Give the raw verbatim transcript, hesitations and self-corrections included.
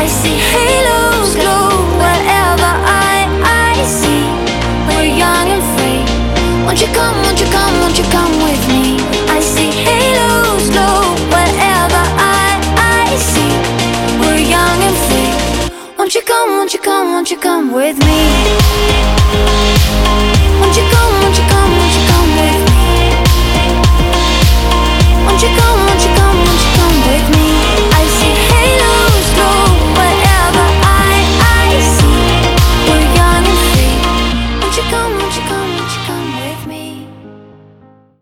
I see halos glow wherever I, I see. We're young and free. Won't you come, won't you come, won't you come with me? I see halos glow wherever I, I see. We're young and free. Won't you come, won't you come, won't you come with me?